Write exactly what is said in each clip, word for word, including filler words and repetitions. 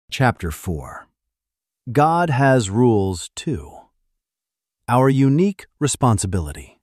Chapter four. God has rules too. Our unique responsibility.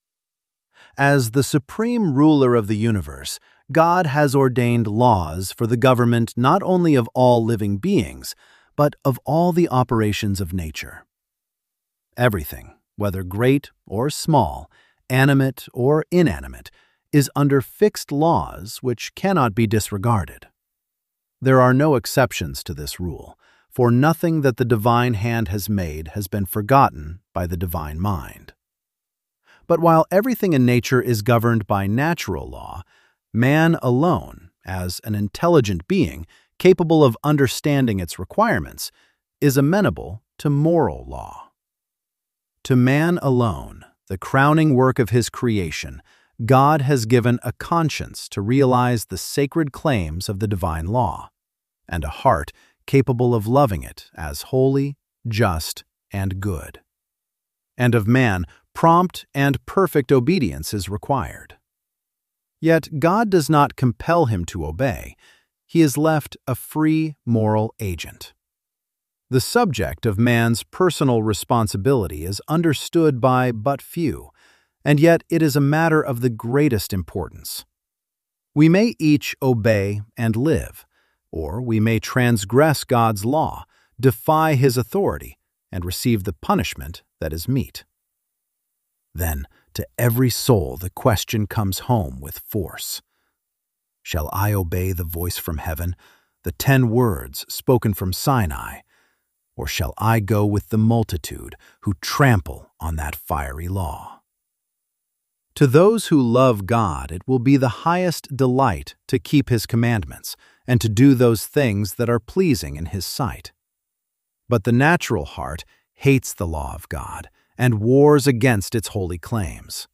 As the supreme ruler of the universe, God has ordained laws for the government not only of all living beings, but of all the operations of nature. Everything, whether great or small, animate or inanimate, is under fixed laws which cannot be disregarded. There are no exceptions to this rule, for nothing that the divine hand has made has been forgotten by the divine mind. But while everything in nature is governed by natural law, man alone, as an intelligent being capable of understanding its requirements, is amenable to moral law. To man alone, the crowning work of his creation, God has given a conscience to realize the sacred claims of the divine law, and a heart capable of loving it as holy, just, and good. And of man, prompt and perfect obedience is required. Yet God does not compel him to obey. He is left a free moral agent. The subject of man's personal responsibility is understood by but few, and yet it is a matter of the greatest importance. We may each obey and live, or we may transgress God's law, defy His authority, and receive the punishment that is meet. Then, to every soul the question comes home with force. Shall I obey the voice from heaven, the ten words spoken from Sinai, or shall I go with the multitude who trample on that fiery law? To those who love God, it will be the highest delight to keep His commandments and to do those things that are pleasing in His sight. But the natural heart hates the law of God and wars against its holy claims.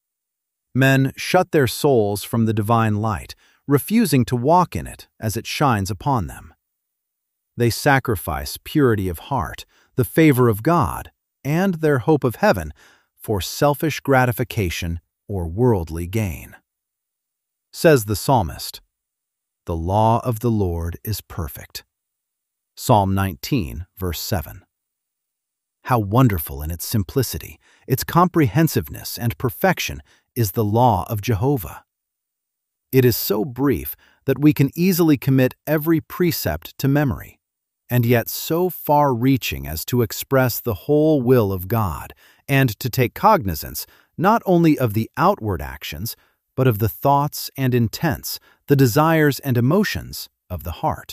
Men shut their souls from the divine light, refusing to walk in it as it shines upon them. They sacrifice purity of heart, the favor of God, and their hope of heaven for selfish gratification or worldly gain. Says the psalmist, "The law of the Lord is perfect." Psalm nineteen, verse seven. How wonderful in its simplicity, its comprehensiveness and perfection is the law of Jehovah. It is so brief that we can easily commit every precept to memory, and yet so far-reaching as to express the whole will of God and to take cognizance not only of the outward actions, but of the thoughts and intents, the desires and emotions of the heart.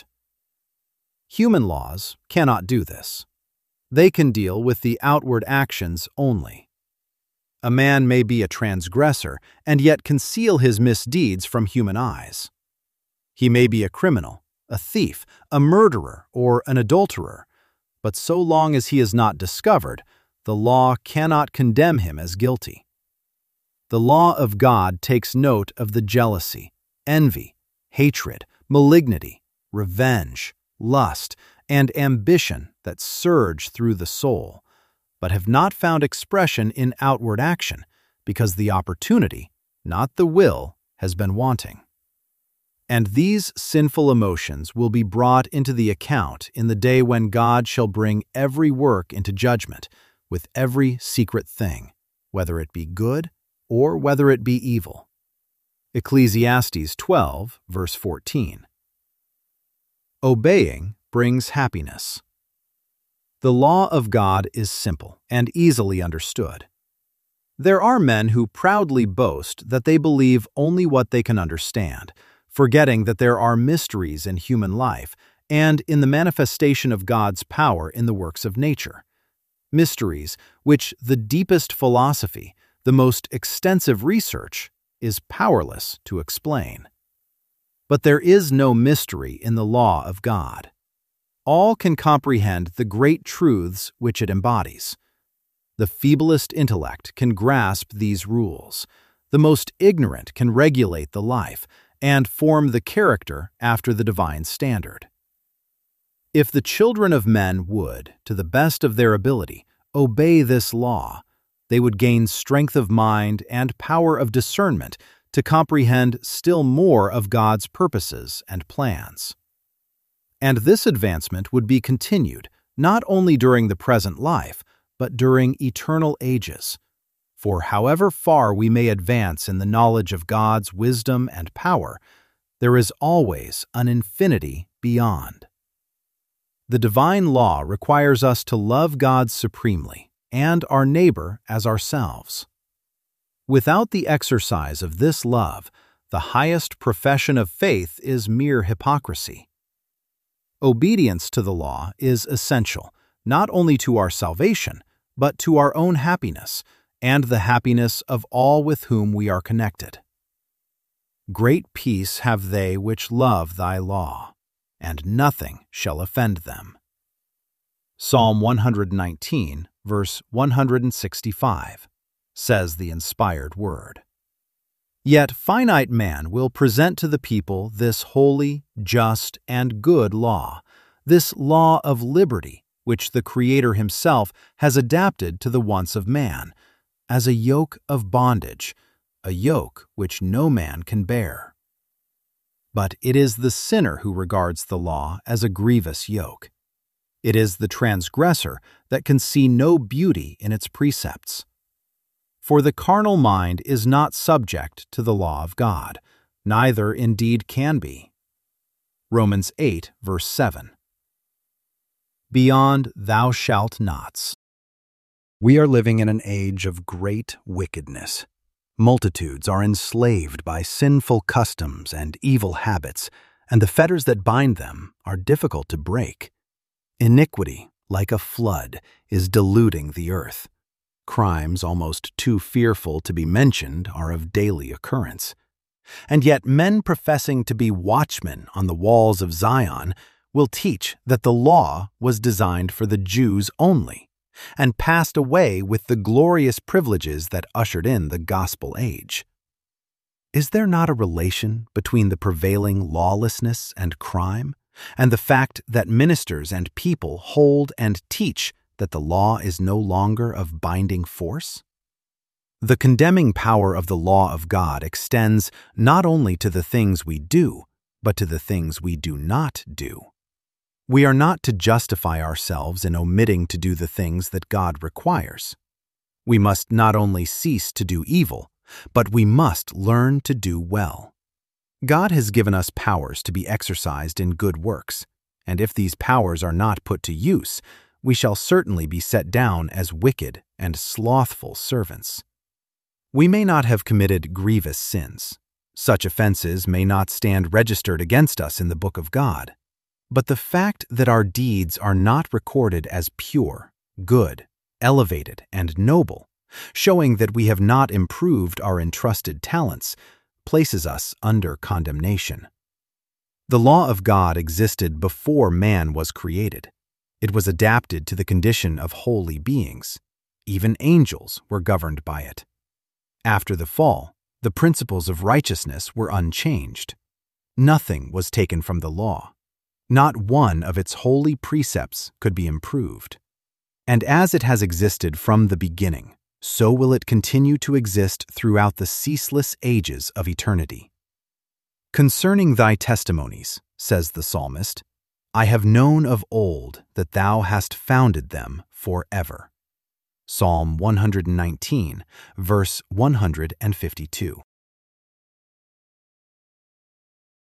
Human laws cannot do this. They can deal with the outward actions only. A man may be a transgressor and yet conceal his misdeeds from human eyes. He may be a criminal, a thief, a murderer, or an adulterer, but so long as he is not discovered, the law cannot condemn him as guilty. The law of God takes note of the jealousy, envy, hatred, malignity, revenge, lust, and ambition that surge through the soul, but have not found expression in outward action because the opportunity, not the will, has been wanting. And these sinful emotions will be brought into the account in the day when God shall bring every work into judgment, with every secret thing, whether it be good or whether it be evil. Ecclesiastes twelve, verse fourteen. Obeying brings happiness. The law of God is simple and easily understood. There are men who proudly boast that they believe only what they can understand, forgetting that there are mysteries in human life and in the manifestation of God's power in the works of nature. Mysteries which the deepest philosophy, the most extensive research, is powerless to explain. But there is no mystery in the law of God. All can comprehend the great truths which it embodies. The feeblest intellect can grasp these rules. The most ignorant can regulate the life and form the character after the divine standard. If the children of men would, to the best of their ability, obey this law, they would gain strength of mind and power of discernment to comprehend still more of God's purposes and plans. And this advancement would be continued not only during the present life, but during eternal ages. For however far we may advance in the knowledge of God's wisdom and power, there is always an infinity beyond. The divine law requires us to love God supremely and our neighbor as ourselves. Without the exercise of this love, the highest profession of faith is mere hypocrisy. Obedience to the law is essential, not only to our salvation, but to our own happiness and the happiness of all with whom we are connected. Great peace have they which love thy law, and nothing shall offend them. Psalm one nineteen, verse one sixty-five, says the inspired word. Yet finite man will present to the people this holy, just, and good law, this law of liberty, which the Creator himself has adapted to the wants of man, as a yoke of bondage, a yoke which no man can bear. But it is the sinner who regards the law as a grievous yoke. It is the transgressor that can see no beauty in its precepts. For the carnal mind is not subject to the law of God, neither indeed can be. Romans eight, verse seven. Beyond thou shalt nots. We are living in an age of great wickedness. Multitudes are enslaved by sinful customs and evil habits, and the fetters that bind them are difficult to break. Iniquity, like a flood, is deluding the earth. Crimes almost too fearful to be mentioned are of daily occurrence. And yet men professing to be watchmen on the walls of Zion will teach that the law was designed for the Jews only, and passed away with the glorious privileges that ushered in the gospel age. Is there not a relation between the prevailing lawlessness and crime, and the fact that ministers and people hold and teach that the law is no longer of binding force? The condemning power of the law of God extends not only to the things we do, but to the things we do not do. We are not to justify ourselves in omitting to do the things that God requires. We must not only cease to do evil, but we must learn to do well. God has given us powers to be exercised in good works, and if these powers are not put to use, we shall certainly be set down as wicked and slothful servants. We may not have committed grievous sins. Such offenses may not stand registered against us in the book of God. But the fact that our deeds are not recorded as pure, good, elevated, and noble, showing that we have not improved our entrusted talents, places us under condemnation. The law of God existed before man was created. It was adapted to the condition of holy beings. Even angels were governed by it. After the fall, the principles of righteousness were unchanged. Nothing was taken from the law. Not one of its holy precepts could be improved. And as it has existed from the beginning, so will it continue to exist throughout the ceaseless ages of eternity. Concerning thy testimonies, says the psalmist, I have known of old that thou hast founded them forever. Psalm one nineteen, verse one fifty-two.